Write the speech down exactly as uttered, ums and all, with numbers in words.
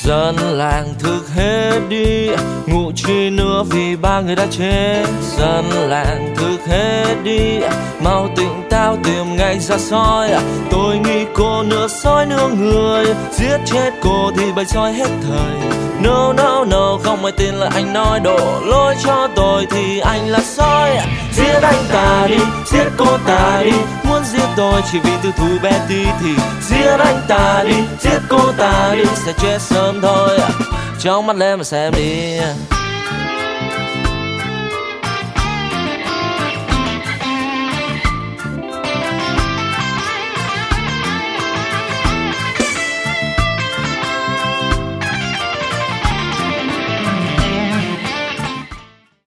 Dân làng thức hết đi, ngủ chi nữa vì ba người đã chết. Dân làng thức hết đi, mau tỉnh táo tìm ngay ra soi. Tôi nghĩ cô nửa sói nửa người, giết chết cô thì bầy sói hết thời. No no no, không ai tin là anh nói, đổ lỗi cho tôi thì anh là sói. Giết anh ta đi, giết cô ta đi, muốn giết tôi chỉ vì tư thù bé tí thì giết anh ta đi, giết cô ta đi, sẽ chết sớm thôi. Trong mắt lên mà xem đi.